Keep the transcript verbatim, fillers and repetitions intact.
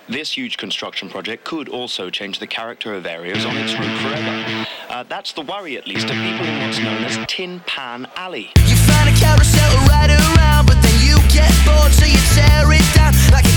This huge construction project could also change the character of areas on its route forever. Uh, that's the worry, at least, of people in what's known as Tin Pan Alley. You find a carousel to ride around, but then you get bored, so you tear it down like a